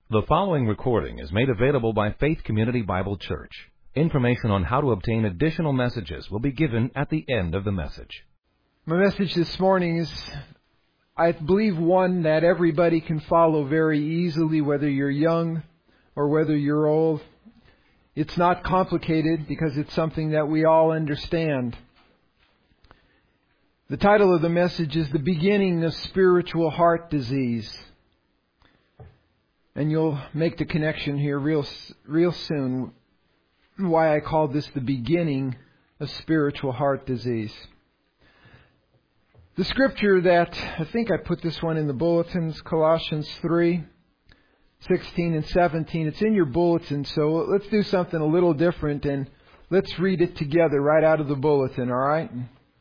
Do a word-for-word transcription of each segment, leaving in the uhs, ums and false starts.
The following recording is made available by Faith Community Bible Church. Information on how to obtain additional messages will be given at the end of the message. My message this morning is, I believe, one that everybody can follow very easily, whether you're young or whether you're old. It's not complicated because it's something that we all understand. The title of the message is The Beginning of Spiritual Heart Disease. And you'll make the connection here real, real soon, why I call this the beginning of spiritual heart disease. The scripture that, I think I put this one in the bulletins, Colossians three, sixteen and seventeen. It's in your bulletin, so let's do something a little different and let's read it together right out of the bulletin, all right?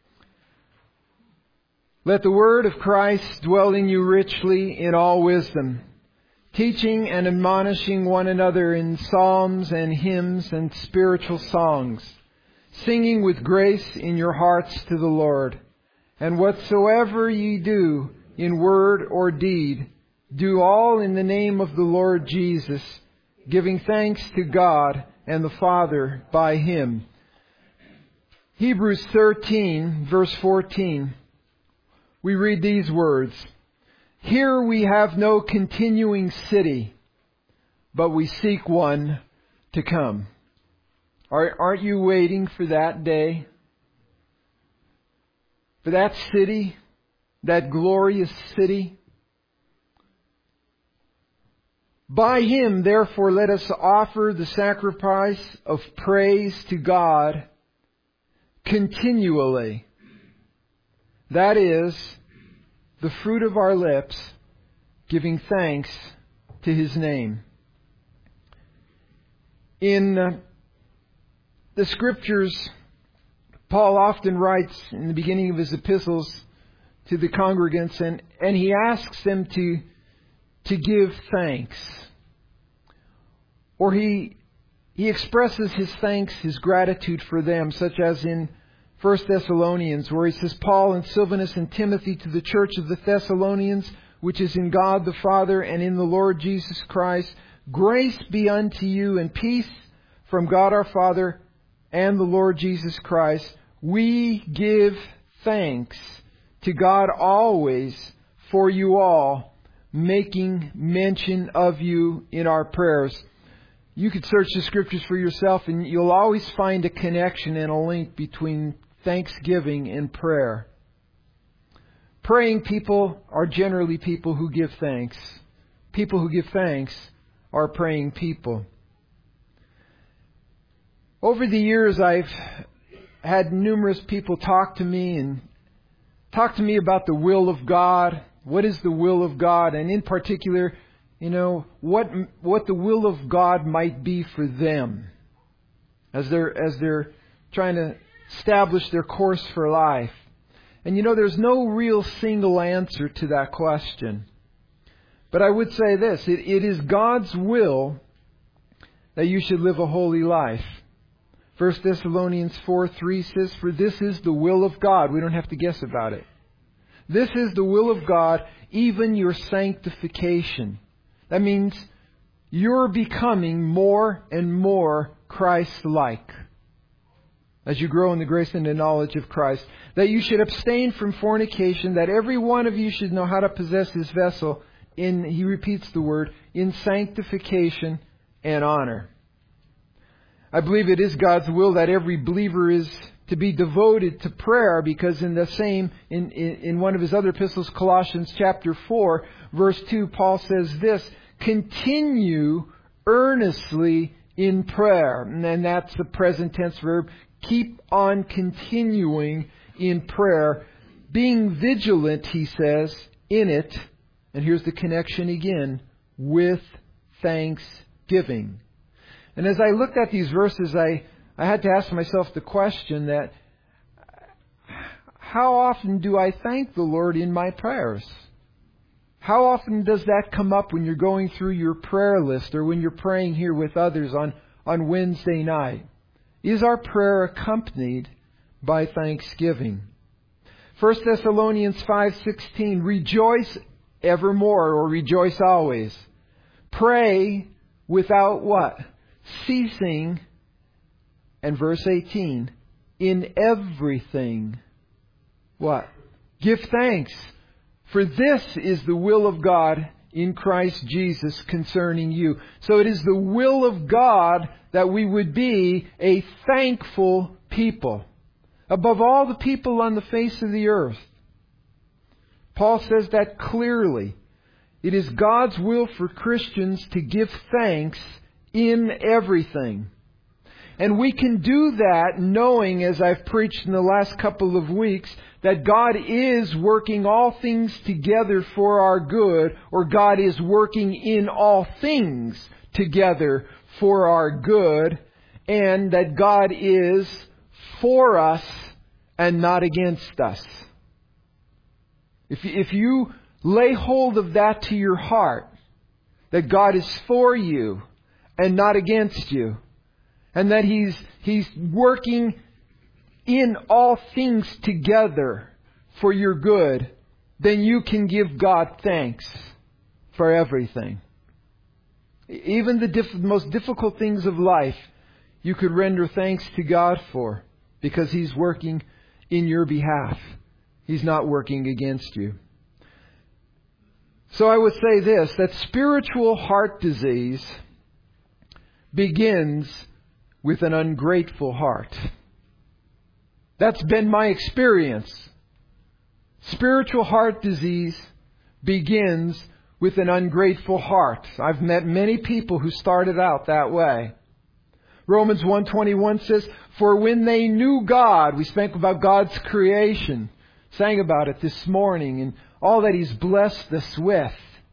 Let the word of Christ dwell in you richly in all wisdom, teaching and admonishing one another in psalms and hymns and spiritual songs, singing with grace in your hearts to the Lord. And whatsoever ye do in word or deed, do all in the name of the Lord Jesus, giving thanks to God and the Father by Him. Hebrews thirteen, verse fourteen. We read these words. Here we have no continuing city, but we seek one to come. Aren't you waiting for that day? For that city, that glorious city? By Him, therefore, let us offer the sacrifice of praise to God continually. That is, the fruit of our lips, giving thanks to His name. In uh, the Scriptures, Paul often writes in the beginning of his epistles to the congregants, and, and he asks them to, to give thanks. Or he, he expresses his thanks, his gratitude for them, such as in First Thessalonians, where he says, Paul and Silvanus and Timothy to the church of the Thessalonians, which is in God the Father and in the Lord Jesus Christ, grace be unto you and peace from God our Father and the Lord Jesus Christ. We give thanks to God always for you all, making mention of you in our prayers. You could search the Scriptures for yourself and you'll always find a connection and a link between thanksgiving and prayer. Praying people are generally people who give thanks. People who give thanks are praying people. Over the years, I've had numerous people talk to me and talk to me about the will of God. What is the will of God? And in particular, you know, what what the will of God might be for them as they're as they're trying to establish their course for life. And you know, there's no real single answer to that question. But I would say this, it, it is God's will that you should live a holy life. First Thessalonians four three says, for this is the will of God. We don't have to guess about it. This is the will of God, even your sanctification. That means you're becoming more and more Christ-like as you grow in the grace and the knowledge of Christ. That you should abstain from fornication, that every one of you should know how to possess his vessel in, he repeats the word, in sanctification and honor. I believe it is God's will that every believer is to be devoted to prayer, because in the same, in, in, in one of his other epistles, Colossians chapter four, verse two, Paul says this, continue earnestly in prayer. And that's the present tense verb. Keep on continuing in prayer, being vigilant, he says, in it, and here's the connection again, with thanksgiving. And as I looked at these verses, I, I had to ask myself the question that, how often do I thank the Lord in my prayers? How often does that come up when you're going through your prayer list or when you're praying here with others on, on Wednesday night? Is our prayer accompanied by thanksgiving? First Thessalonians five sixteen, rejoice evermore, or rejoice always. Pray without what? Ceasing. And verse eighteen, in everything, what? Give thanks. For this is the will of God in Christ Jesus concerning you. So it is the will of God that we would be a thankful people. Above all the people on the face of the earth. Paul says that clearly. It is God's will for Christians to give thanks in everything. And we can do that knowing, as I've preached in the last couple of weeks, that God is working all things together for our good, or God is working in all things together for our good, and that God is for us and not against us. If you, if you lay hold of that to your heart, that God is for you and not against you, and that He's He's working in all things together for your good, then you can give God thanks for everything. Even the diff- most difficult things of life, you could render thanks to God for, because He's working in your behalf. He's not working against you. So I would say this, that spiritual heart disease begins with an ungrateful heart. That's been my experience. Spiritual heart disease begins with an ungrateful heart. I've met many people who started out that way. Romans one twenty-one says, for when they knew God, we spoke about God's creation, sang about it this morning, and all that He's blessed us with.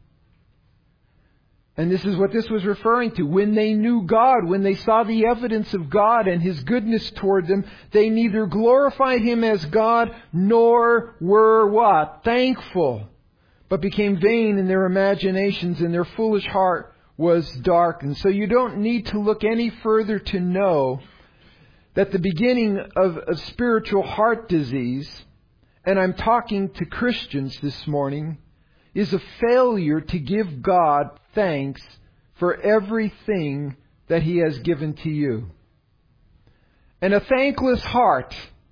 And this is what this was referring to. When they knew God, when they saw the evidence of God and His goodness toward them, they neither glorified Him as God nor were what? Thankful. But became vain in their imaginations, and their foolish heart was darkened. So you don't need to look any further to know that the beginning of, of spiritual heart disease, and I'm talking to Christians this morning, is a failure to give God thanks for everything that He has given to you. And a thankless heart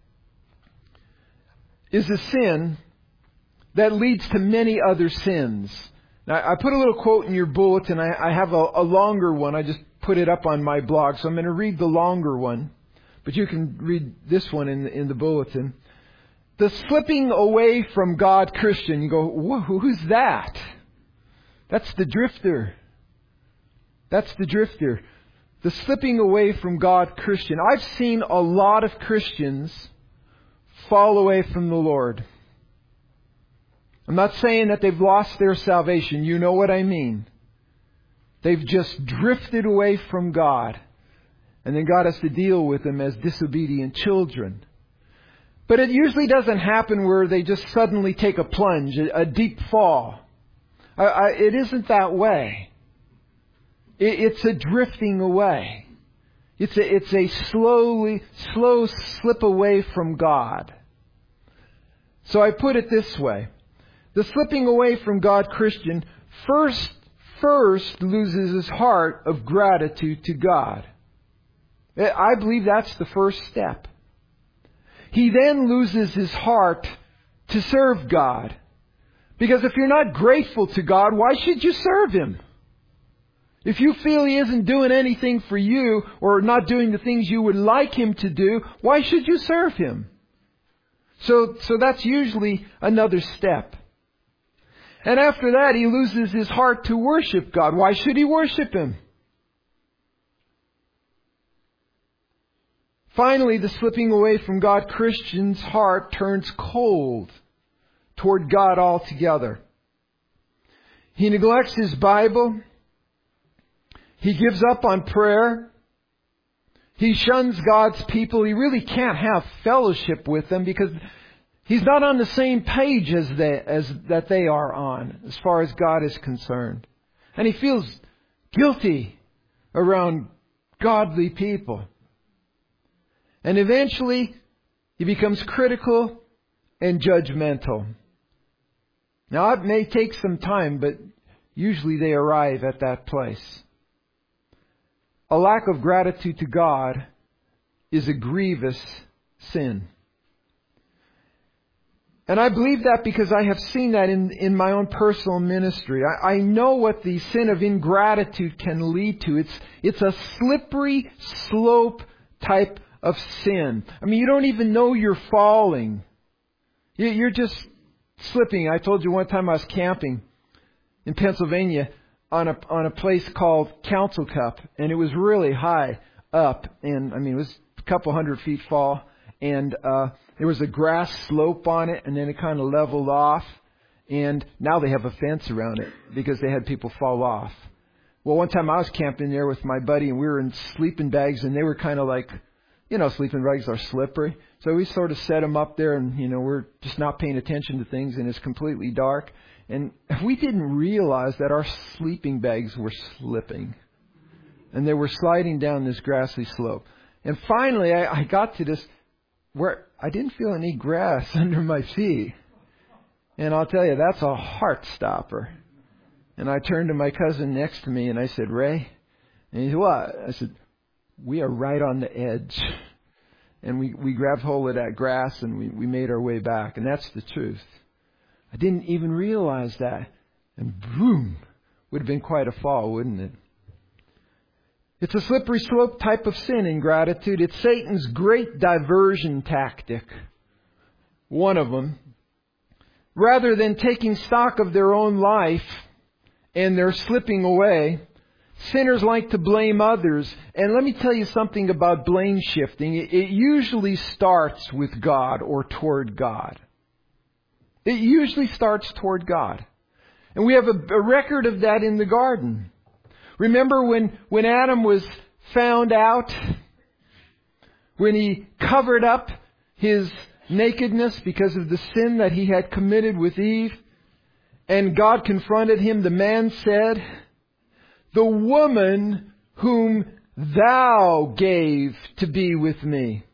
is a sin that leads to many other sins. Now, I put a little quote in your bulletin. I, I have a, a longer one. I just put it up on my blog, so I'm going to read the longer one. But you can read this one in the, in the bulletin. The slipping away from God Christian. You go, whoa, who's that? That's the drifter. That's the drifter. The slipping away from God Christian. I've seen a lot of Christians fall away from the Lord. I'm not saying that they've lost their salvation. You know what I mean. They've just drifted away from God. And then God has to deal with them as disobedient children. But it usually doesn't happen where they just suddenly take a plunge, a, a deep fall. I, I, it isn't that way. It, it's a drifting away. It's a, it's a slowly, slow slip away from God. So I put it this way. The slipping away from God Christian first, first loses his heart of gratitude to God. I believe that's the first step. He then loses his heart to serve God. Because if you're not grateful to God, why should you serve Him? If you feel He isn't doing anything for you or not doing the things you would like Him to do, why should you serve Him? So, so that's usually another step. And after that, he loses his heart to worship God. Why should he worship Him? Finally, the slipping away from God Christian's heart turns cold toward God altogether. He neglects his Bible. He gives up on prayer. He shuns God's people. He really can't have fellowship with them because he's not on the same page as they, as that they are on as far as God is concerned. And he feels guilty around godly people. And eventually, he becomes critical and judgmental. Now, it may take some time, but usually they arrive at that place. A lack of gratitude to God is a grievous sin. And I believe that because I have seen that in, in my own personal ministry. I, I know what the sin of ingratitude can lead to. It's, it's a slippery slope type of sin. I mean, you don't even know you're falling. You, you're just slipping. I told you one time I was camping in Pennsylvania on a, on a place called Council Cup. And it was really high up. And I mean, it was a couple hundred feet fall. And uh, there was a grass slope on it, and then it kind of leveled off. And now they have a fence around it because they had people fall off. Well, one time I was camping there with my buddy, and we were in sleeping bags, and they were kind of like, you know, sleeping bags are slippery. So we sort of set them up there, and, you know, we're just not paying attention to things, and it's completely dark. And we didn't realize that our sleeping bags were slipping. And they were sliding down this grassy slope. And finally, I, I got to this where I didn't feel any grass under my feet. And I'll tell you, that's a heart stopper. And I turned to my cousin next to me and I said, Ray? And he said, what? I said, we are right on the edge. And we, we grabbed hold of that grass and we, we made our way back. And that's the truth. I didn't even realize that. And boom, would have been quite a fall, wouldn't it? It's a slippery slope type of sin, ingratitude. It's Satan's great diversion tactic. One of them. Rather than taking stock of their own life and their slipping away, sinners like to blame others. And let me tell you something about blame shifting. It usually starts with God or toward God. It usually starts toward God. And we have a, a record of that in the garden. Remember when, when Adam was found out? When he covered up his nakedness because of the sin that he had committed with Eve? And God confronted him. The man said, the woman whom thou gave to be with me.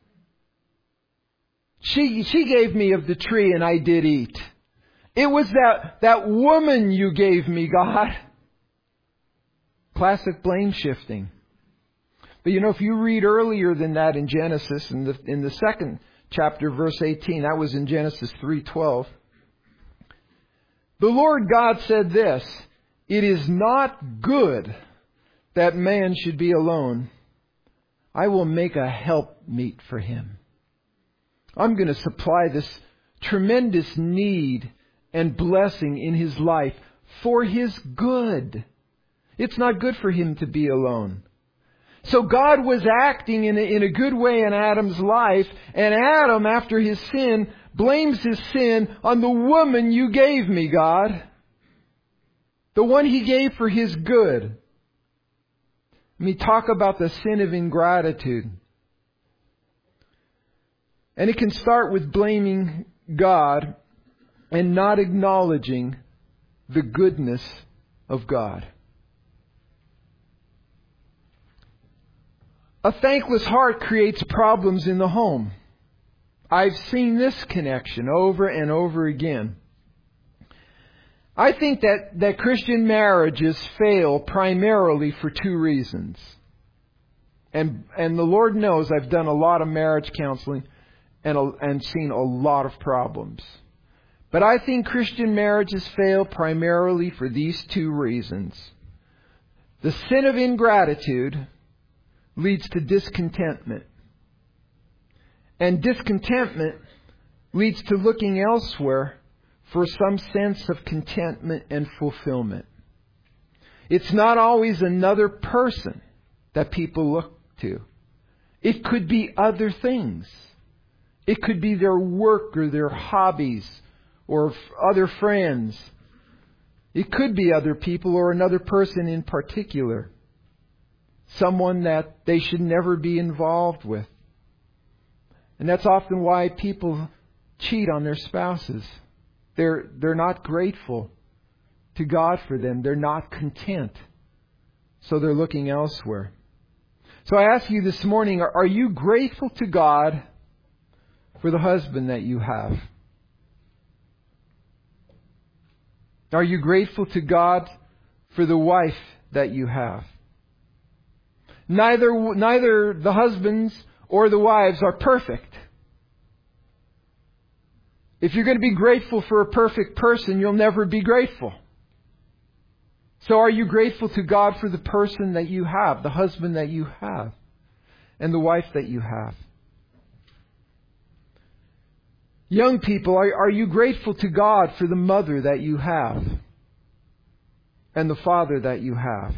She, she gave me of the tree and I did eat. It was that, that woman you gave me, God. Classic blame shifting. But you know, if you read earlier than that in Genesis, in the, in the second chapter, verse eighteen, that was in Genesis three twelve. The Lord God said this, it is not good that man should be alone. I will make a helpmeet for him. I'm going to supply this tremendous need and blessing in his life for his good. It's not good for him to be alone. So God was acting in a, in a good way in Adam's life. And Adam, after his sin, blames his sin on the woman you gave me, God. The one he gave for his good. Let me talk about the sin of ingratitude. And it can start with blaming God and not acknowledging the goodness of God. A thankless heart creates problems in the home. I've seen this connection over and over again. I think that, that Christian marriages fail primarily for two reasons. And, and the Lord knows I've done a lot of marriage counseling and, a, and seen a lot of problems. But I think Christian marriages fail primarily for these two reasons. The sin of ingratitude leads to discontentment. And discontentment leads to looking elsewhere for some sense of contentment and fulfillment. It's not always another person that people look to. It could be other things. It could be their work or their hobbies or other friends. It could be other people or another person in particular. Someone that they should never be involved with. And that's often why people cheat on their spouses. They're, they're not grateful to God for them. They're not content. So they're looking elsewhere. So I ask you this morning, are, are you grateful to God for the husband that you have? Are you grateful to God for the wife that you have. Neither, neither the husbands or the wives are perfect. If you're going to be grateful for a perfect person, you'll never be grateful. So are you grateful to God for the person that you have, the husband that you have, and the wife that you have? Young people, are, are you grateful to God for the mother that you have and the father that you have?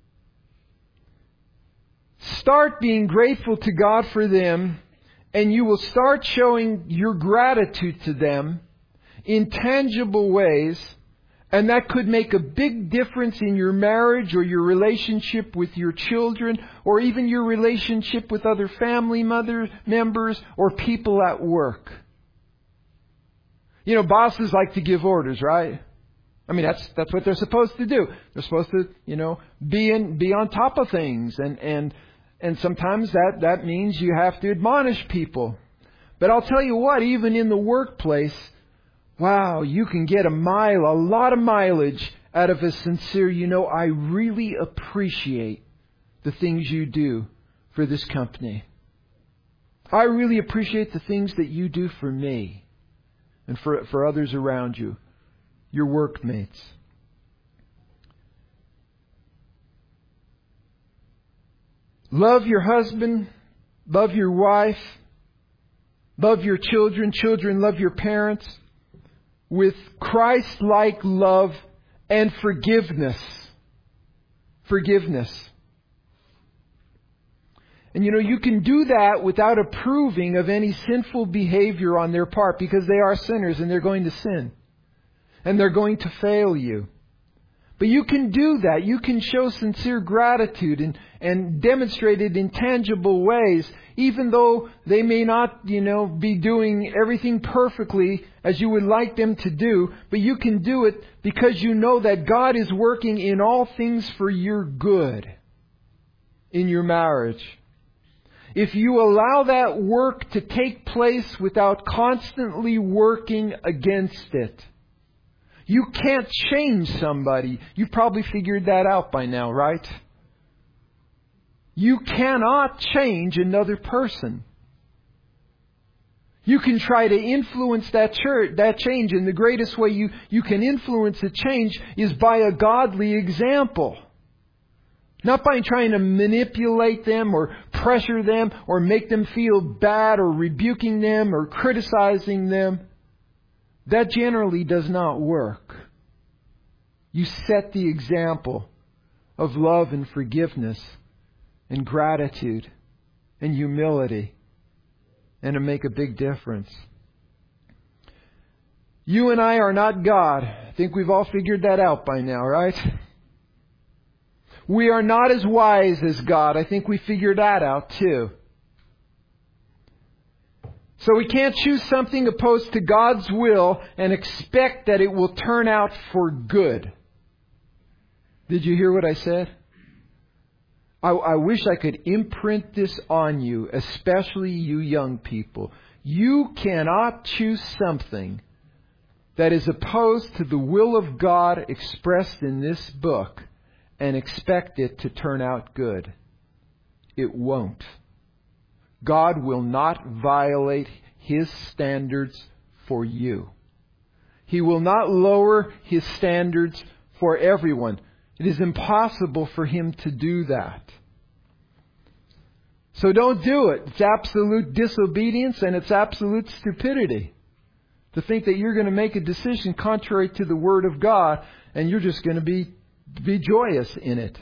Start being grateful to God for them, and you will start showing your gratitude to them in tangible ways, and that could make a big difference in your marriage or your relationship with your children or even your relationship with other family mother members or people at work. You know, bosses like to give orders, right? I mean, that's that's what they're supposed to do. They're supposed to, you know, be in, be on top of things, and and and sometimes that that means you have to admonish people. But I'll tell you what, even in the workplace, wow, you can get a mile, a lot of mileage out of a sincere, you know, I really appreciate the things you do for this company. I really appreciate the things that you do for me and for for others around you, your workmates. Love your husband, love your wife, love your children, children love your parents with Christ-like love and forgiveness. Forgiveness. And you know, you can do that without approving of any sinful behavior on their part, because they are sinners and they're going to sin. And they're going to fail you. But you can do that. You can show sincere gratitude and, and demonstrate it in tangible ways, even though they may not, you know, be doing everything perfectly as you would like them to do. But you can do it because you know that God is working in all things for your good in your marriage. If you allow that work to take place without constantly working against it, you can't change somebody. You've probably figured that out by now, right? You cannot change another person. You can try to influence that church, that change, and the greatest way you, you can influence a change is by a godly example. Not by trying to manipulate them or pressure them or make them feel bad or rebuking them or criticizing them. That generally does not work. You set the example of love and forgiveness and gratitude and humility, and it'll make a big difference. You and I are not God. I think we've all figured that out by now, right? We are not as wise as God. I think we figured that out too. So we can't choose something opposed to God's will and expect that it will turn out for good. Did you hear what I said? I, I wish I could imprint this on you, especially you young people. You cannot choose something that is opposed to the will of God expressed in this book and expect it to turn out good. It won't. God will not violate His standards for you. He will not lower His standards for everyone. It is impossible for Him to do that. So don't do it. It's absolute disobedience and it's absolute stupidity to think that you're going to make a decision contrary to the Word of God and you're just going to be, be joyous in it.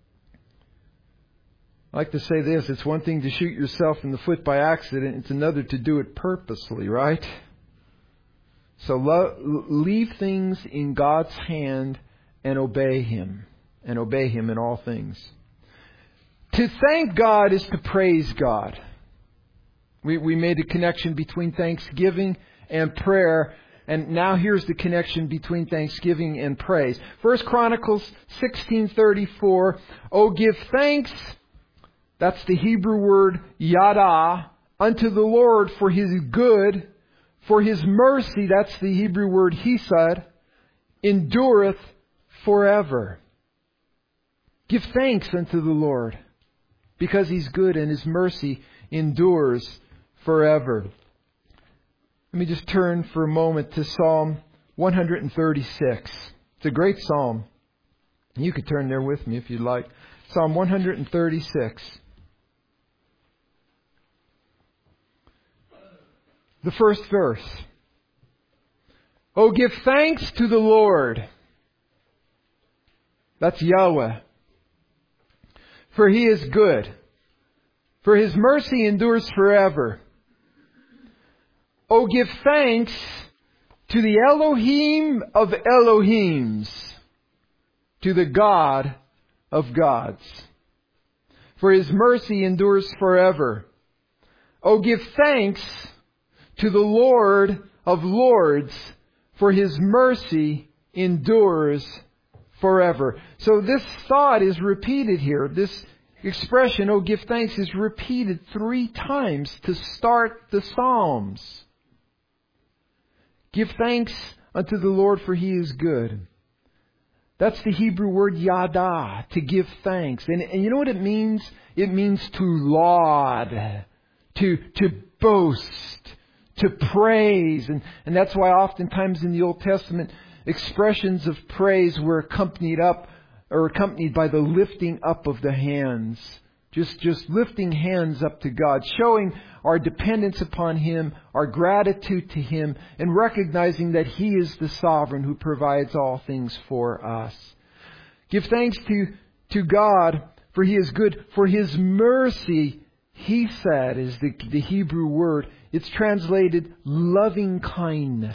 I like to say this, it's one thing to shoot yourself in the foot by accident, it's another to do it purposely, right? So lo- leave things in God's hand and obey Him, and obey Him in all things. To thank God is to praise God. We, we made a connection between thanksgiving and prayer, and now here's the connection between thanksgiving and praise. First Chronicles sixteen thirty-four, Oh, give thanks, that's the Hebrew word yada, unto the Lord for His good, for His mercy, that's the Hebrew word hesed, endureth forever. Give thanks unto the Lord, because He's good and His mercy endures forever. Let me just turn for a moment to Psalm one thirty-six. It's a great psalm. You could turn there with me if you'd like. Psalm one thirty-six. The first verse. Oh, give thanks to the Lord. That's Yahweh. For He is good. For His mercy endures forever. Oh, give thanks to the Elohim of Elohims, to the God of gods. For His mercy endures forever. Oh, give thanks to the Lord of lords, for His mercy endures forever. So this thought is repeated here. This expression, oh, give thanks, is repeated three times to start the Psalms. Give thanks unto the Lord, for He is good. That's the Hebrew word yada, to give thanks. And, and you know what it means? It means to laud, to, to boast, to praise. And, and that's why oftentimes in the Old Testament, expressions of praise were accompanied up or accompanied by the lifting up of the hands. Just, just lifting hands up to God, showing our dependence upon Him, our gratitude to Him, and recognizing that He is the sovereign who provides all things for us. Give thanks to, to God, for He is good. For His mercy, He said, is the, the Hebrew word. It's translated loving kindness.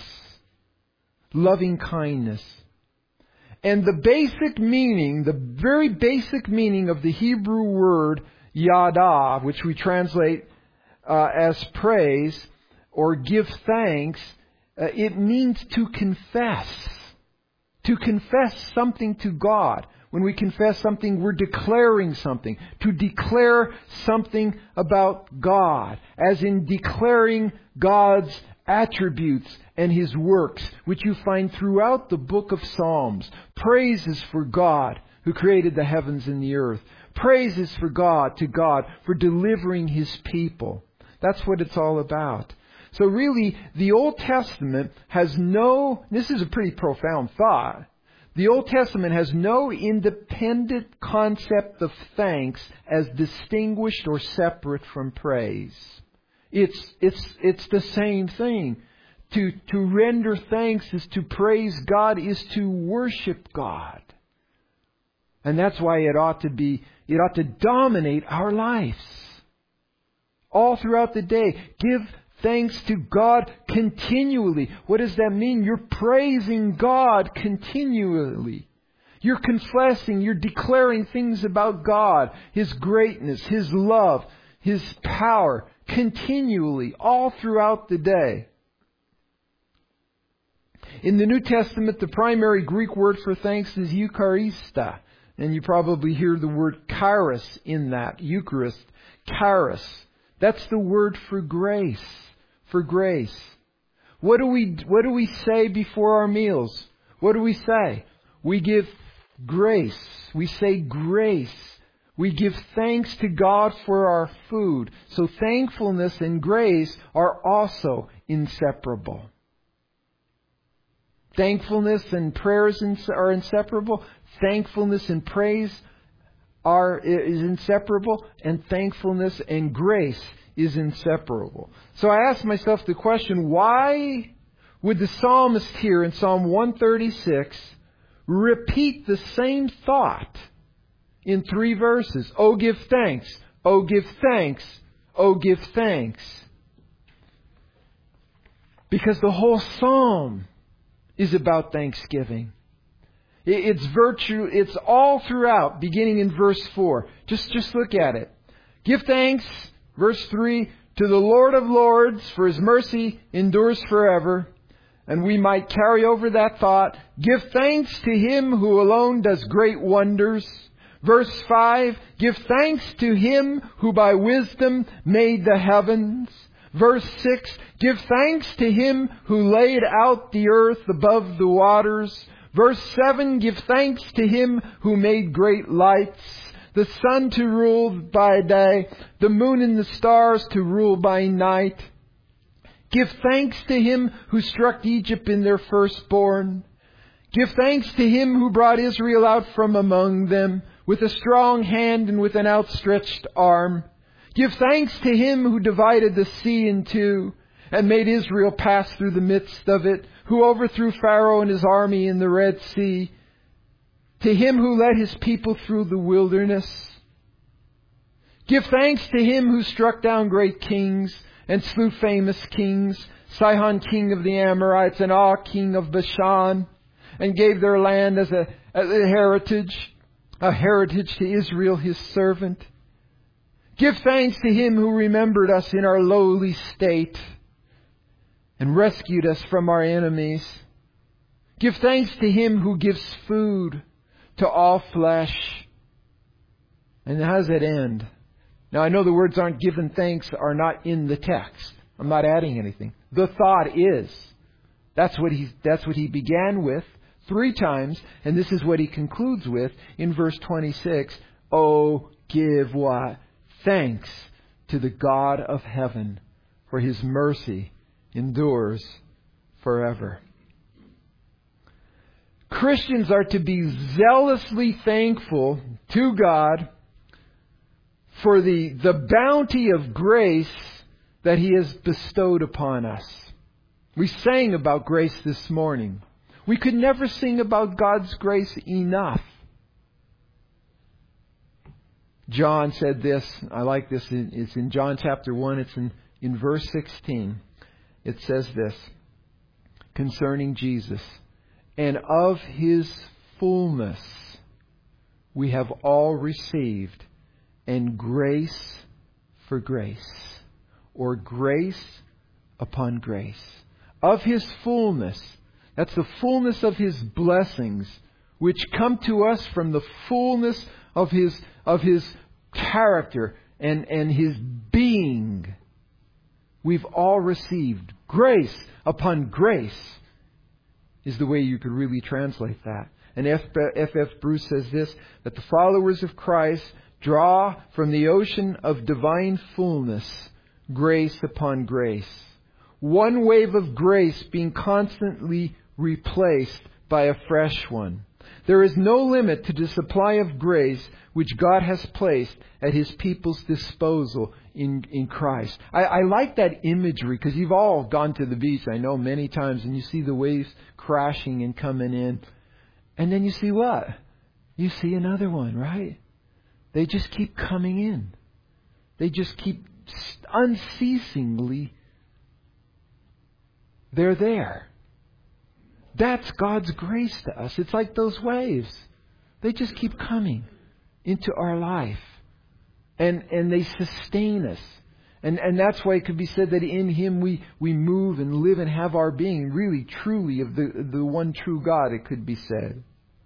Loving kindness. And the basic meaning, the very basic meaning of the Hebrew word yada, which we translate uh, as praise or give thanks, uh, it means to confess. To confess something to God. When we confess something, we're declaring something. To declare something about God, as in declaring God's attributes and His works, which you find throughout the book of Psalms. Praises for God who created the heavens and the earth. Praises for God, to God, for delivering His people. That's what it's all about. So really, the Old Testament has no, this is a pretty profound thought. The Old Testament has no independent concept of thanks as distinguished or separate from praise. It's, it's, it's the same thing. To, to render thanks is to praise God, is to worship God. And that's why it ought to be, it ought to dominate our lives. All throughout the day. Give thanks to God continually. What does that mean? You're praising God continually. You're confessing, you're declaring things about God, His greatness, His love, His power, continually, all throughout the day. In the New Testament, the primary Greek word for thanks is Eucharista. And you probably hear the word charis in that. Eucharist, charis. That's the word for grace. For grace. What do we, what do we say before our meals? What do we say? We give grace. We say grace. We give thanks to God for our food. So thankfulness and grace are also inseparable. Thankfulness and prayers are inseparable. Thankfulness and praise are is inseparable. And thankfulness and grace is inseparable. So I asked myself the question, why would the psalmist here in Psalm one thirty-six repeat the same thought in three verses? Oh, give thanks. Oh, give thanks. Oh, give thanks. Because the whole psalm is about thanksgiving. It's virtue, it's all throughout, beginning in verse four. Just, just look at it. Give thanks, verse three, to the Lord of Lords, for His mercy endures forever. And we might carry over that thought. Give thanks to Him who alone does great wonders. Verse five, give thanks to Him who by wisdom made the heavens. Verse six, give thanks to Him who laid out the earth above the waters. Verse seven, give thanks to Him who made great lights, the sun to rule by day, the moon and the stars to rule by night. Give thanks to Him who struck Egypt in their firstborn. Give thanks to Him who brought Israel out from among them with a strong hand and with an outstretched arm. Give thanks to Him who divided the sea in two and made Israel pass through the midst of it, who overthrew Pharaoh and his army in the Red Sea. To Him who led His people through the wilderness. Give thanks to Him who struck down great kings and slew famous kings, Sihon king of the Amorites and Og king of Bashan, and gave their land as a, as a heritage, a heritage to Israel His servant. Give thanks to Him who remembered us in our lowly state and rescued us from our enemies. Give thanks to Him who gives food to all flesh. And how does it end? Now I know the words aren't given thanks are not in the text. I'm not adding anything. The thought is. That's what he, that's what he began with three times. And this is what he concludes with in verse twenty-six. Oh, give what? Thanks to the God of heaven, for His mercy endures forever. Christians are to be zealously thankful to God for the, the bounty of grace that He has bestowed upon us. We sang about grace this morning. We could never sing about God's grace enough. John said this. I like this. It's in John chapter one. It's in, in verse sixteen. It says this concerning Jesus. And of His fullness we have all received, and grace for grace, or grace upon grace. Of His fullness, that's the fullness of His blessings, which come to us from the fullness of His of His character and, and His being. We've all received grace upon grace, is the way you could really translate that. And F F Bruce says this, that the followers of Christ draw from the ocean of divine fullness, grace upon grace. One wave of grace being constantly replaced by a fresh one. There is no limit to the supply of grace which God has placed at His people's disposal in, in Christ. I, I like that imagery because you've all gone to the beach, I know, many times, and you see the waves crashing and coming in. And then you see what? You see another one, right? They just keep coming in. They just keep unceasingly, they're there. That's God's grace to us. It's like those waves. They just keep coming into our life. And and they sustain us. And and that's why it could be said that in Him we, we move and live and have our being, really, truly, of the, the one true God, it could be said.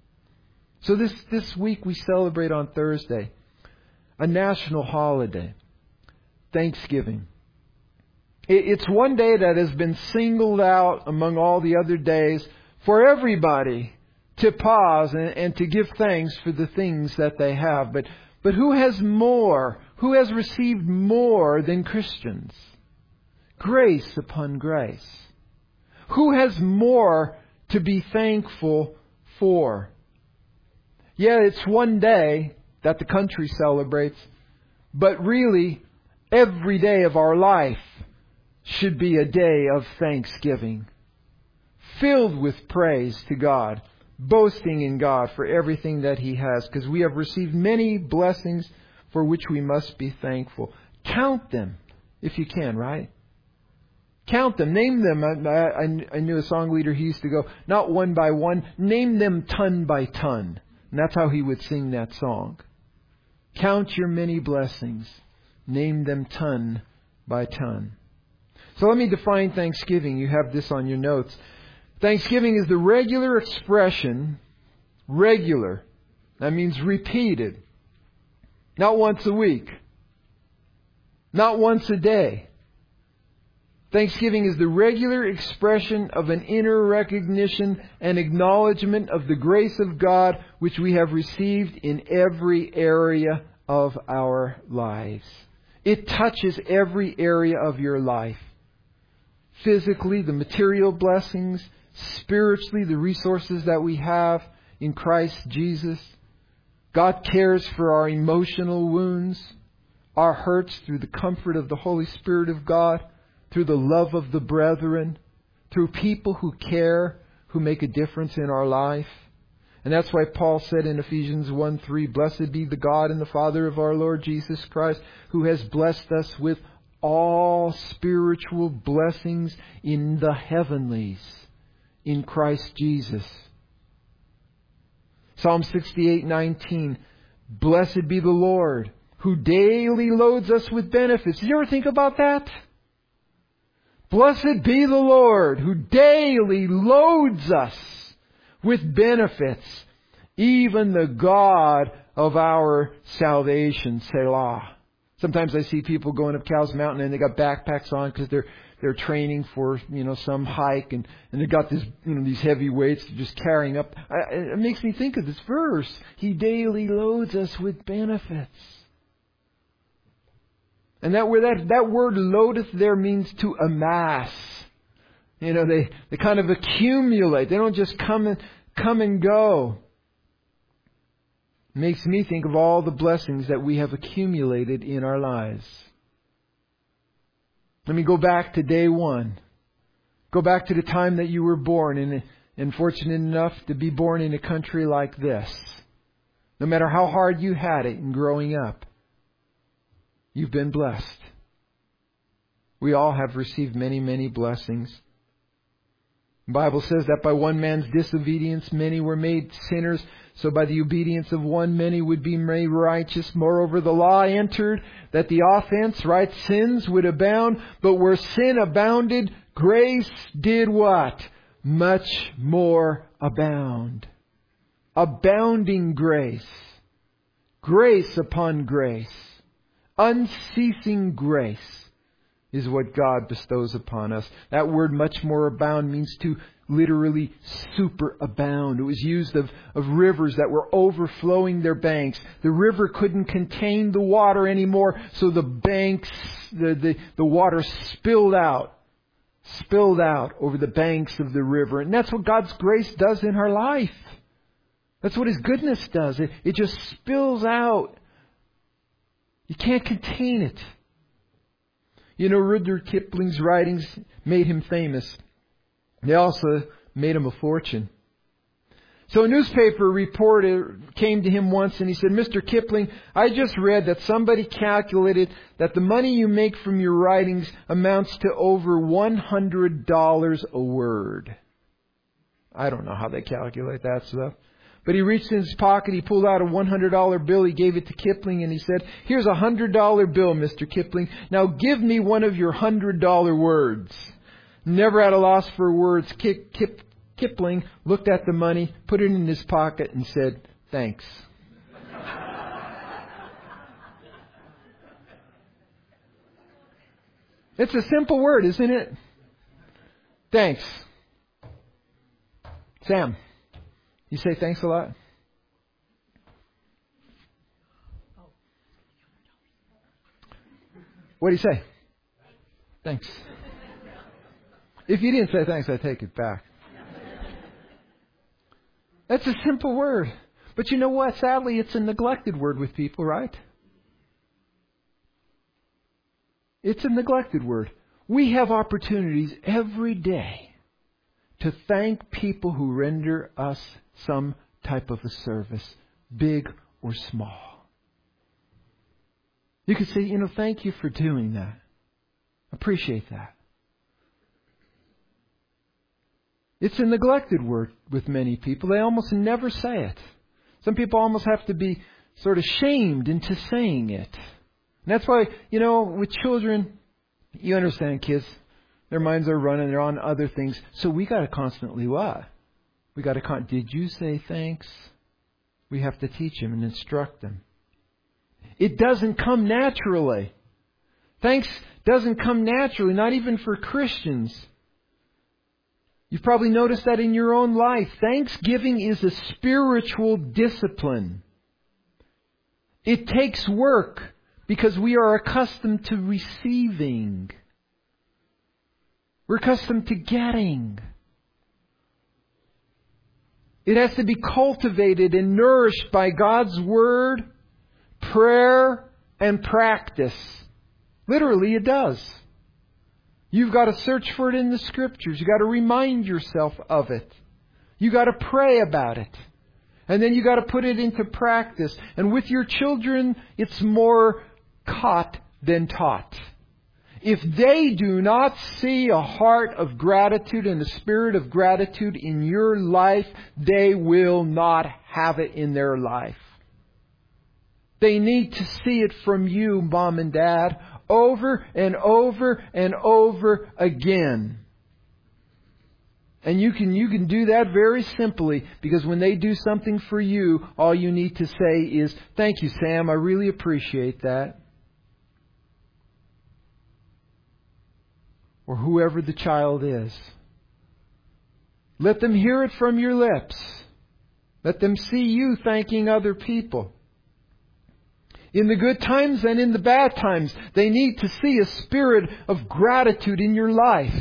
So this, this week we celebrate on Thursday a national holiday, Thanksgiving. It's one day that has been singled out among all the other days for everybody to pause and, and to give thanks for the things that they have. But but who has more? Who has received more than Christians? Grace upon grace. Who has more to be thankful for? Yeah, it's one day that the country celebrates, but really every day of our life should be a day of thanksgiving, filled with praise to God, boasting in God for everything that He has, because we have received many blessings for which we must be thankful. Count them, if you can, right? Count them, name them. I, I, I knew a song leader, he used to go, not one by one, name them ton by ton. And that's how he would sing that song. Count your many blessings, name them ton by ton. So let me define thanksgiving. You have this on your notes. Thanksgiving is the regular expression, regular, that means repeated, not once a week, not once a day. Thanksgiving is the regular expression of an inner recognition and acknowledgement of the grace of God which we have received in every area of our lives. It touches every area of your life. Physically, the material blessings. Spiritually, the resources that we have in Christ Jesus. God cares for our emotional wounds, our hurts through the comfort of the Holy Spirit of God, through the love of the brethren, through people who care, who make a difference in our life. And that's why Paul said in Ephesians one three, "Blessed be the God and the Father of our Lord Jesus Christ, who has blessed us with all spiritual blessings in the heavenlies, in Christ Jesus." Psalm sixty-eight nineteen, "Blessed be the Lord, who daily loads us with benefits." Did you ever think about that? Blessed be the Lord, who daily loads us with benefits, even the God of our salvation, Selah. Sometimes I see people going up Cows Mountain and they got backpacks on because they're they're training for, you know, some hike, and, and they got this, you know, these heavy weights they're just carrying up. I, it makes me think of this verse. He daily loads us with benefits. And that where that, that word loadeth there means to amass. You know, they, they kind of accumulate. They don't just come and come and go. It makes me think of all the blessings that we have accumulated in our lives. Let me go back to day one. Go back to the time that you were born, and, and fortunate enough to be born in a country like this. No matter how hard you had it in growing up, you've been blessed. We all have received many, many blessings. The Bible says that by one man's disobedience many were made sinners, so by the obedience of one many would be made righteous. Moreover, the law entered that the offense, right, sins would abound, but where sin abounded, grace did what? Much more abound. Abounding grace. Grace upon grace. Unceasing grace is what God bestows upon us. That word much more abound means to literally superabound. It was used of, of rivers that were overflowing their banks. The river couldn't contain the water anymore, so the banks, the, the, the water spilled out. Spilled out over the banks of the river. And that's what God's grace does in our life. That's what His goodness does. It, it just spills out. You can't contain it. You know, Rudyard Kipling's writings made him famous. They also made him a fortune. So a newspaper reporter came to him once and he said, "Mister Kipling, I just read that somebody calculated that the money you make from your writings amounts to over one hundred dollars a word." I don't know how they calculate that stuff. But he reached in his pocket, he pulled out a one hundred dollar bill, he gave it to Kipling, and he said, "Here's a one hundred dollar bill, Mister Kipling. Now give me one of your one hundred dollar words." Never at a loss for words, Kip, Kip, Kipling looked at the money, put it in his pocket, and said, "Thanks." It's a simple word, isn't it? Thanks. Sam, you say thanks a lot? What do you say? Thanks. If you didn't say thanks, I take it back. That's a simple word. But you know what? Sadly, it's a neglected word with people, right? It's a neglected word. We have opportunities every day to thank people who render us some type of a service, big or small. You could say, you know, thank you for doing that. Appreciate that. It's a neglected word with many people. They almost never say it. Some people almost have to be sort of shamed into saying it. And that's why, you know, with children, you understand, kids, their minds are running, they're on other things. So we got to constantly what? We got to, con- did you say thanks? We have to teach them and instruct them. It doesn't come naturally. Thanks Doesn't come naturally, not even for Christians. You've probably noticed that in your own life. Thanksgiving is a spiritual discipline. It takes work because we are accustomed to receiving. We're accustomed to getting. It has to be cultivated and nourished by God's Word, prayer, and practice. Literally, it does. You've got to search for it in the Scriptures. You've got to remind yourself of it. You've got to pray about it. And then you've got to put it into practice. And with your children, it's more caught than taught. If they do not see a heart of gratitude and a spirit of gratitude in your life, they will not have it in their life. They need to see it from you, Mom and Dad, over and over and over again. And you can you can do that very simply, because when they do something for you, all you need to say is, "Thank you, Sam, I really appreciate that." Or whoever the child is. Let them hear it from your lips. Let them see you thanking other people. In the good times and in the bad times, they need to see a spirit of gratitude in your life.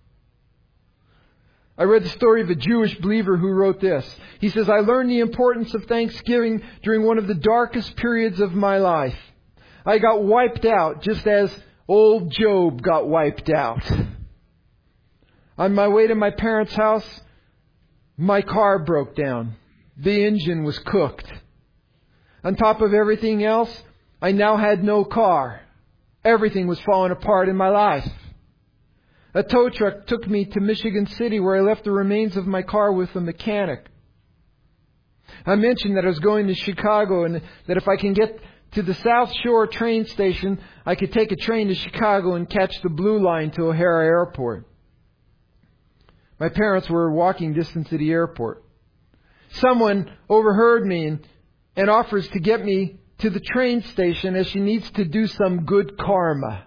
I read the story of a Jewish believer who wrote this. He says, "I learned the importance of Thanksgiving during one of the darkest periods of my life. I got wiped out just as old Job got wiped out. On my way to my parents' house, my car broke down. The engine was cooked. On top of everything else, I now had no car. Everything was falling apart in my life. A tow truck took me to Michigan City, where I left the remains of my car with a mechanic. I mentioned that I was going to Chicago and that if I can get to the South Shore train station, I could take a train to Chicago and catch the Blue Line to O'Hare Airport. My parents were walking distance to the airport. Someone overheard me and, and offers to get me to the train station as she needs to do some good karma.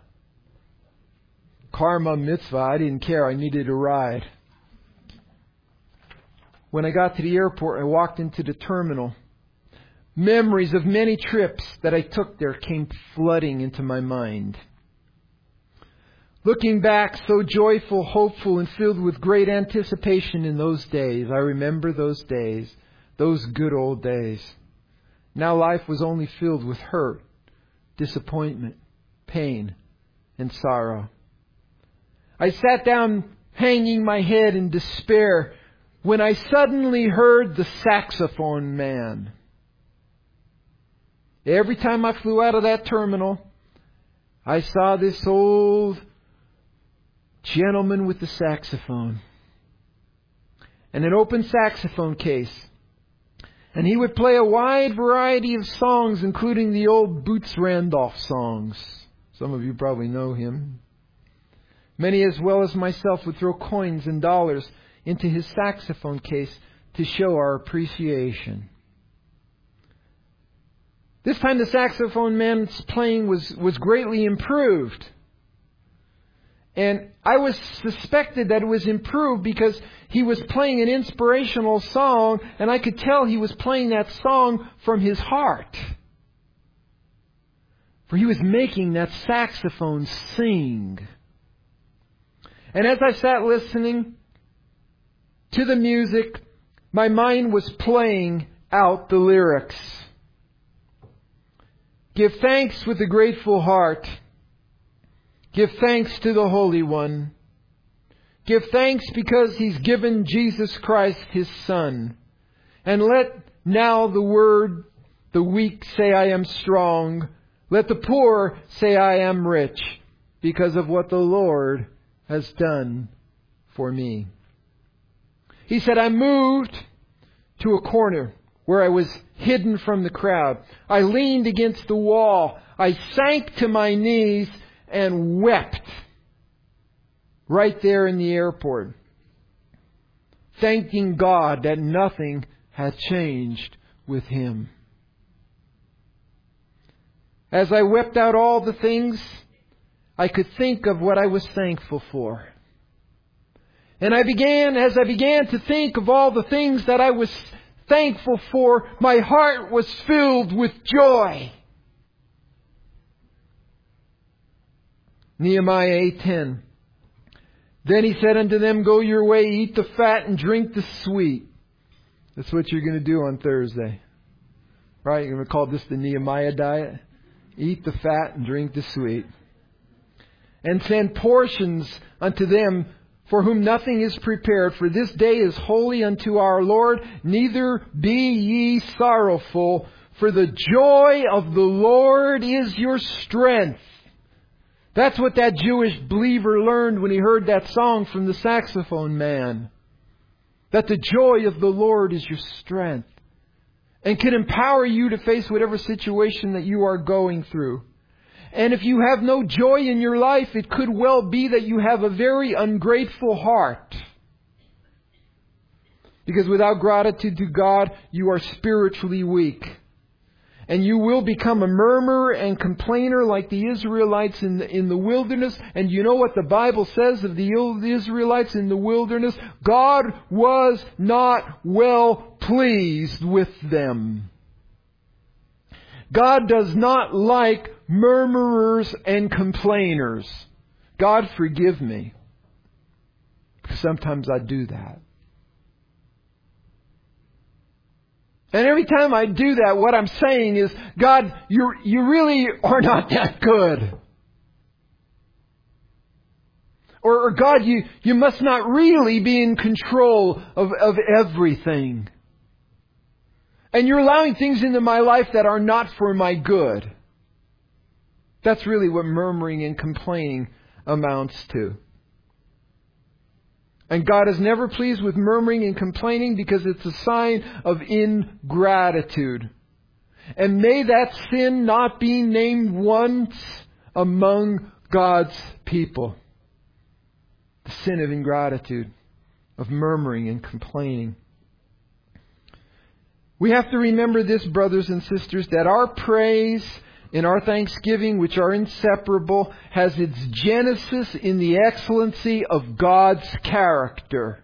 Karma mitzvah, I didn't care. I needed a ride. When I got to the airport, I walked into the terminal. Memories of many trips that I took there came flooding into my mind. Looking back, so joyful, hopeful, and filled with great anticipation in those days. I remember those days, those good old days. Now life was only filled with hurt, disappointment, pain, and sorrow. I sat down hanging my head in despair when I suddenly heard the saxophone man. Every time I flew out of that terminal, I saw this old gentleman with the saxophone and an open saxophone case. And he would play a wide variety of songs, including the old Boots Randolph songs. Some of you probably know him. Many, as well as myself, would throw coins and dollars into his saxophone case to show our appreciation. This time the saxophone man's playing was, was greatly improved. And I was suspected that it was improved because he was playing an inspirational song, and I could tell he was playing that song from his heart. For he was making that saxophone sing. And as I sat listening to the music, my mind was playing out the lyrics. Give thanks with a grateful heart. Give thanks to the Holy One. Give thanks because He's given Jesus Christ His Son. And let now the word, the weak say, I am strong. Let the poor say, I am rich, because of what the Lord has done for me. He said, I moved to a corner where I was hidden from the crowd. I leaned against the wall. I sank to my knees and wept right there in the airport, thanking God that nothing had changed with him. As I wept out all the things I could think of what I was thankful for. And I began, as I began to think of all the things that I was thankful for, my heart was filled with joy. Nehemiah eight ten. Then he said unto them, Go your way, eat the fat and drink the sweet. That's what you're going to do on Thursday. Right? You're going to call this the Nehemiah diet. Eat the fat and drink the sweet. And send portions unto them for whom nothing is prepared. For this day is holy unto our Lord. Neither be ye sorrowful. For the joy of the Lord is your strength. That's what that Jewish believer learned when he heard that song from the saxophone man. That the joy of the Lord is your strength. And can empower you to face whatever situation that you are going through. And if you have no joy in your life, it could well be that you have a very ungrateful heart. Because without gratitude to God, you are spiritually weak. And you will become a murmurer and complainer like the Israelites in the, in the wilderness. And you know what the Bible says of the Israelites in the wilderness? God was not well pleased with them. God does not like murmurers and complainers. God forgive me. Because sometimes I do that. And every time I do that, what I'm saying is, God, you you really are not that good. Or, or God, you, you must not really be in control of, of everything. And you're allowing things into my life that are not for my good. That's really what murmuring and complaining amounts to. And God is never pleased with murmuring and complaining because it's a sign of ingratitude. And may that sin not be named once among God's people. The sin of ingratitude, of murmuring and complaining. We have to remember this, brothers and sisters, that our praise and our thanksgiving, which are inseparable, has its genesis in the excellency of God's character.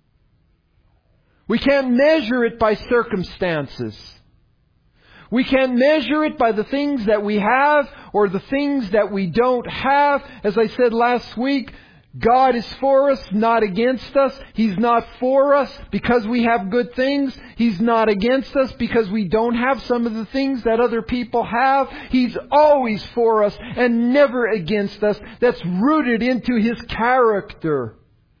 We can't measure it by circumstances. We can't measure it by the things that we have or the things that we don't have. As I said last week, God is for us, not against us. He's not for us because we have good things. He's not against us because we don't have some of the things that other people have. He's always for us and never against us. That's rooted into His character.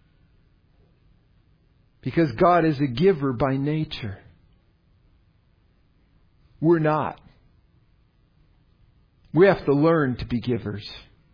Because God is a giver by nature. We're not. We have to learn to be givers.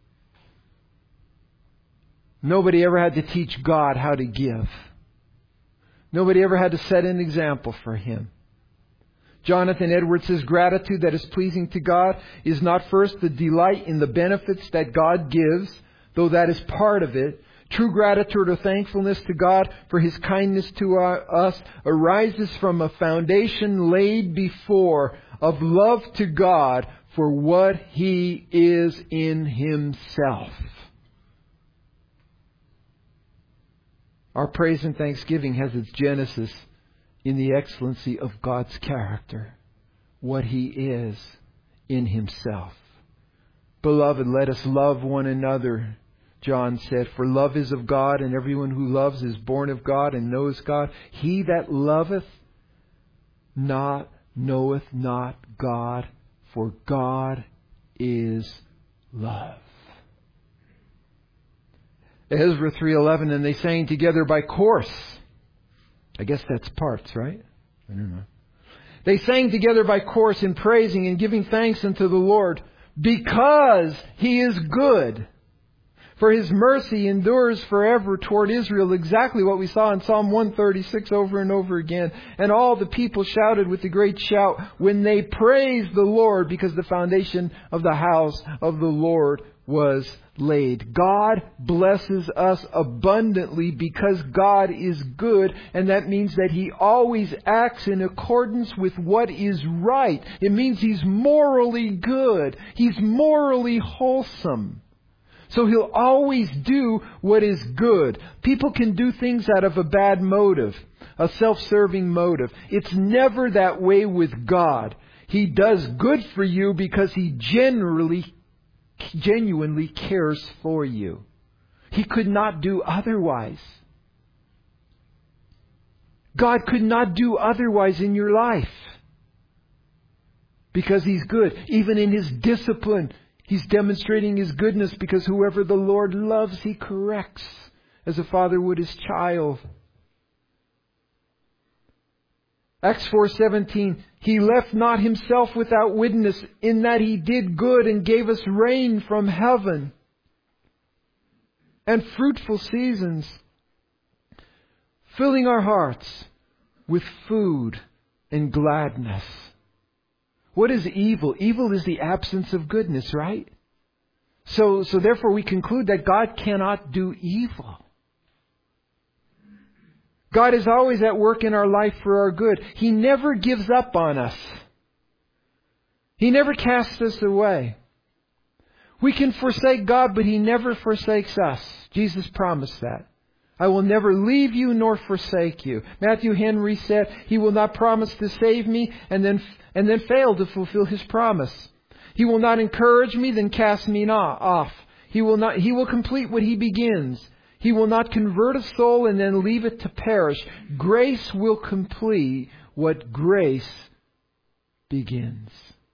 Nobody ever had to teach God how to give. Nobody ever had to set an example for Him. Jonathan Edwards says, gratitude that is pleasing to God is not first the delight in the benefits that God gives, though that is part of it. True gratitude or thankfulness to God for His kindness to us arises from a foundation laid before of love to God for what He is in Himself. Our praise and thanksgiving has its genesis in the excellency of God's character, what He is in Himself. Beloved, let us love one another, John said, for love is of God, and everyone who loves is born of God and knows God. He that loveth not knoweth not God, for God is love. Ezra three eleven, and they sang together by course. I guess that's parts, right? I don't know. They sang together by course in praising and giving thanks unto the Lord because He is good. For His mercy endures forever toward Israel. Exactly what we saw in Psalm one thirty-six over and over again. And all the people shouted with a great shout when they praised the Lord because the foundation of the house of the Lord was laid. God blesses us abundantly because God is good, and that means that He always acts in accordance with what is right. It means He's morally good. He's morally wholesome. So He'll always do what is good. People can do things out of a bad motive, a self-serving motive. It's never that way with God. He does good for you because He generally, genuinely cares for you. He could not do otherwise. God could not do otherwise in your life. Because He's good. Even in His discipline, He's demonstrating His goodness, because whoever the Lord loves, He corrects, as a father would his child. Acts four seventeen, He left not Himself without witness, in that He did good and gave us rain from heaven and fruitful seasons, filling our hearts with food and gladness. What is evil? Evil is the absence of goodness, right? So, so therefore we conclude that God cannot do evil. God is always at work in our life for our good. He never gives up on us. He never casts us away. We can forsake God, but He never forsakes us. Jesus promised that. I will never leave you nor forsake you. Matthew Henry said, He will not promise to save me and then and then fail to fulfill His promise. He will not encourage me, then cast me not off. He will not. He will complete what He begins. He will not convert a soul and then leave it to perish. Grace will complete what grace begins.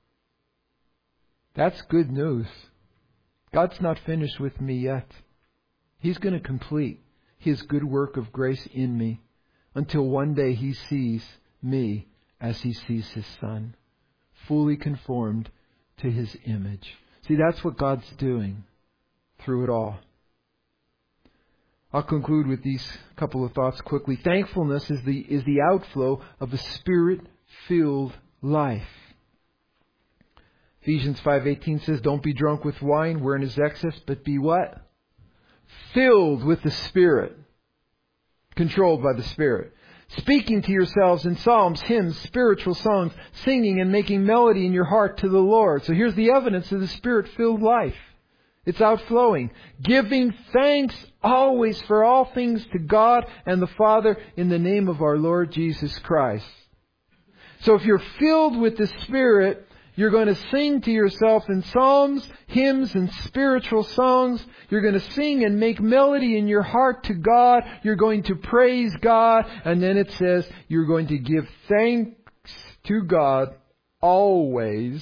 That's good news. God's not finished with me yet. He's going to complete His good work of grace in me until one day He sees me as He sees His Son, fully conformed to His image. See, that's what God's doing through it all. I'll conclude with these couple of thoughts quickly. Thankfulness is the is the outflow of a Spirit-filled life. Ephesians five eighteen says, Don't be drunk with wine wherein is excess, but be what? Filled with the Spirit. Controlled by the Spirit. Speaking to yourselves in psalms, hymns, spiritual songs, singing and making melody in your heart to the Lord. So here's the evidence of the Spirit-filled life. It's outflowing. Giving thanks always for all things to God and the Father in the name of our Lord Jesus Christ. So if you're filled with the Spirit, you're going to sing to yourself in psalms, hymns, and spiritual songs. You're going to sing and make melody in your heart to God. You're going to praise God. And then it says you're going to give thanks to God always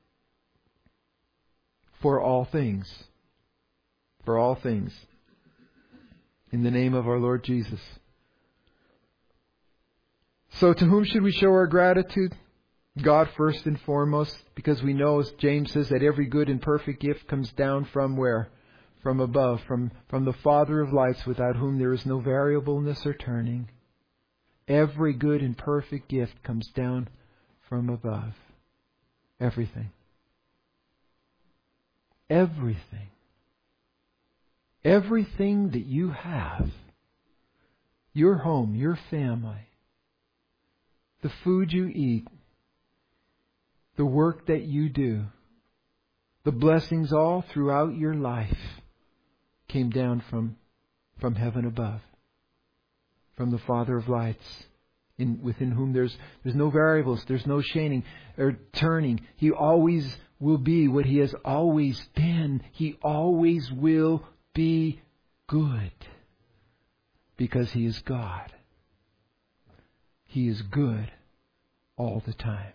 for all things. For all things. In the name of our Lord Jesus. So to whom should we show our gratitude? God first and foremost, because we know, as James says, that every good and perfect gift comes down from where? From above, from, from the Father of lights, without whom there is no variableness or turning. Every good and perfect gift comes down from above. Everything. Everything. Everything that you have, your home, your family, the food you eat, the work that you do, the blessings all throughout your life came down from, from heaven above, from the Father of lights, in, within whom there's, there's no variables, there's no shading or turning. He always will be what He has always been. He always will be good because He is God. He is good all the time.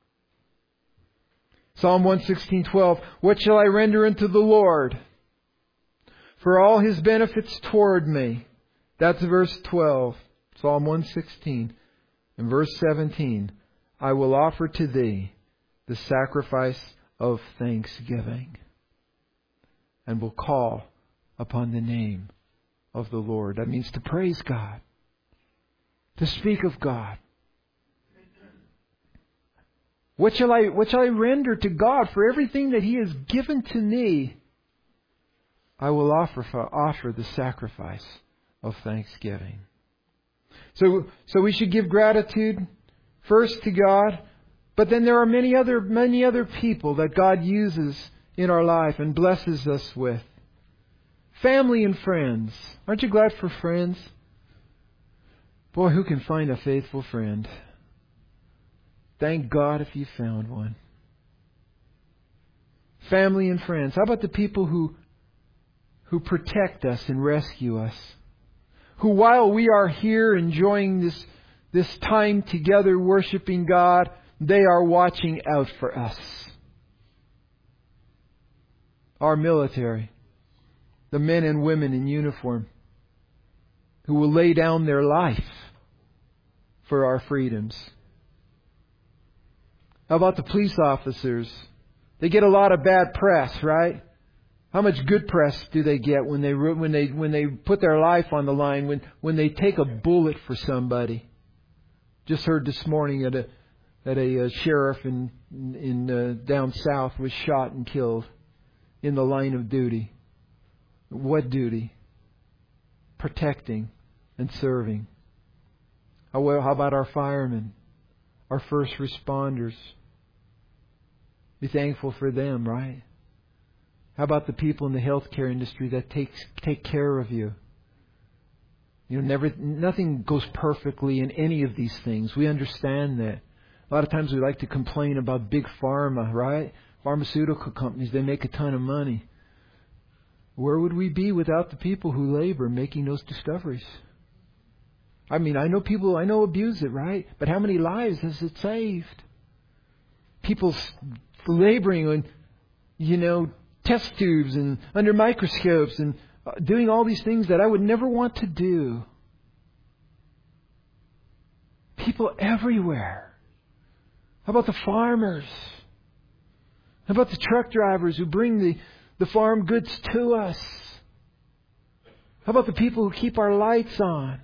Psalm one sixteen twelve, What shall I render unto the Lord for all His benefits toward me? That's verse twelve. Psalm one sixteen. And verse seventeen, I will offer to Thee the sacrifice of thanksgiving, and will call upon the name of the Lord. That means to praise God, to speak of God. What shall I, what shall I render to God for everything that He has given to me? I will offer, offer the sacrifice of thanksgiving. So, so we should give gratitude first to God, but then there are many other, many other people that God uses in our life and blesses us with. Family and friends. Aren't you glad for friends? Boy, who can find a faithful friend? Thank God if you found one. Family and friends. How about the people who, who protect us and rescue us? Who, while we are here enjoying this, this time together worshiping God, they are watching out for us. Our military. The men and women in uniform who will lay down their life for our freedoms. How about the police officers? They get a lot of bad press, right? How much good press do they get when they when they when they put their life on the line, when when they take a bullet for somebody? Just heard this morning that a that a, a sheriff in in uh, down south was shot and killed in the line of duty. What duty? Protecting and serving. How well? How about our firemen, our first responders? Be thankful for them, right? How about the people in the healthcare industry that takes take care of you? You know, never nothing goes perfectly in any of these things. We understand that. A lot of times we like to complain about big pharma, right? Pharmaceutical companies, they make a ton of money. Where would we be without the people who labor making those discoveries? I mean, I know people, I know abuse it, right? But how many lives has it saved? People laboring on, you know, test tubes and under microscopes and doing all these things that I would never want to do. People everywhere. How about the farmers? How about the truck drivers who bring the, the farm goods to us? How about the people who keep our lights on?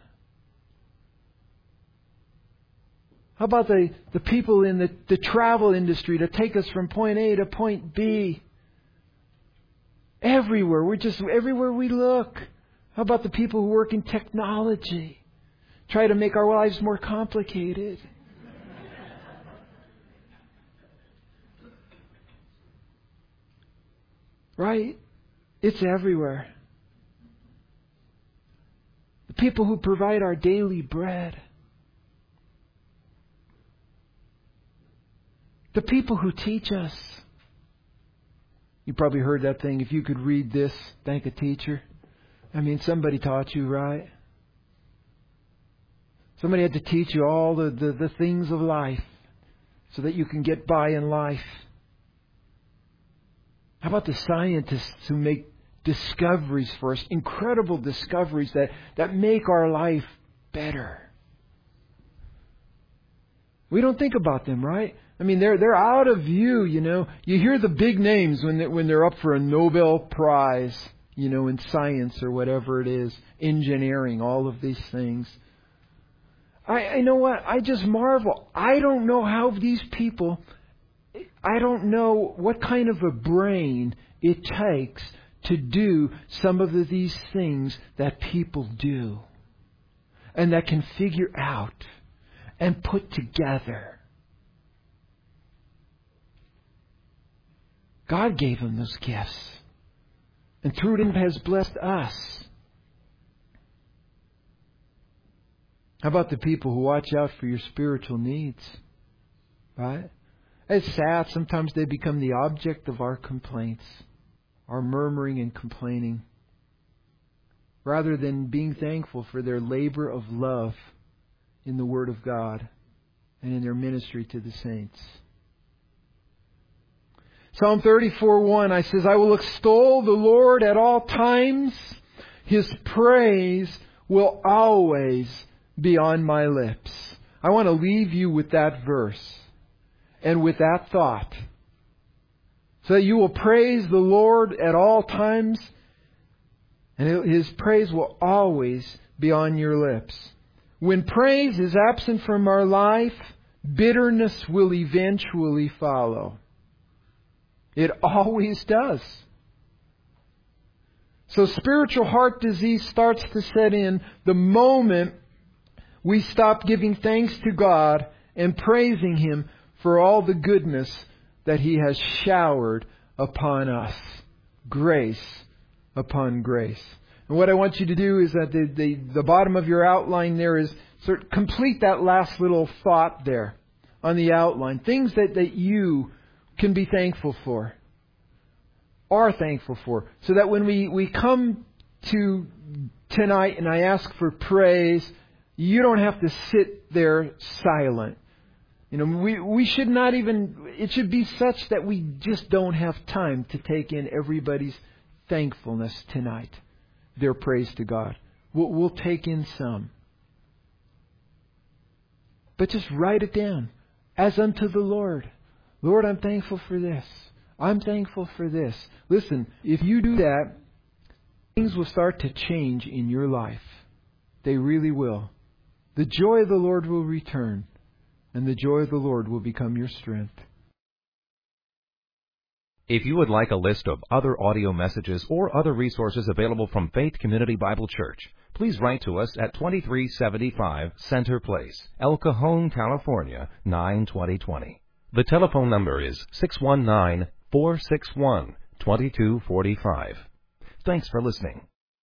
How about the, the people in the, the travel industry to take us from point A to point B? Everywhere. We're just, everywhere we look. How about the people who work in technology? Try to make our lives more complicated. Right? It's everywhere. The people who provide our daily bread. The people who teach us. You probably heard that thing, if you could read this, thank a teacher. I mean, somebody taught you, right? Somebody had to teach you all the, the, the things of life so that you can get by in life. How about the scientists who make discoveries for us, incredible discoveries that, that make our life better? We don't think about them, right? I mean, they're they're out of view, you know. You hear the big names when they, when they're up for a Nobel Prize, you know, in science or whatever it is, engineering, all of these things. I, I know what? I just marvel. I don't know how these people, I don't know what kind of a brain it takes to do some of these things that people do. And that can figure out and put together. God gave them those gifts. And through them has blessed us. How about the people who watch out for your spiritual needs? Right? It's sad. Sometimes they become the object of our complaints. Our murmuring and complaining. Rather than being thankful for their labor of love in the Word of God and in their ministry to the saints. Psalm thirty-four one, I says, I will extol the Lord at all times. His praise will always be on my lips. I want to leave you with that verse and with that thought. So that you will praise the Lord at all times. And His praise will always be on your lips. When praise is absent from our life, bitterness will eventually follow. It always does. So spiritual heart disease starts to set in the moment we stop giving thanks to God and praising Him for all the goodness that He has showered upon us. Grace upon grace. And what I want you to do is that the, the, the bottom of your outline there is sort of complete that last little thought there on the outline. Things that, that you can be thankful for, are thankful for. So that when we, we come to tonight and I ask for praise, you don't have to sit there silent. You know, we, we should not even, it should be such that we just don't have time to take in everybody's thankfulness tonight. Their praise to God. We'll, we'll take in some. But just write it down. As unto the Lord. Lord, I'm thankful for this. I'm thankful for this. Listen, if you do that, things will start to change in your life. They really will. The joy of the Lord will return. And the joy of the Lord will become your strength. If you would like a list of other audio messages or other resources available from Faith Community Bible Church, please write to us at twenty-three seventy-five Center Place, El Cajon, California, nine twenty twenty. The telephone number is six one nine, four six one, two two four five. Thanks for listening.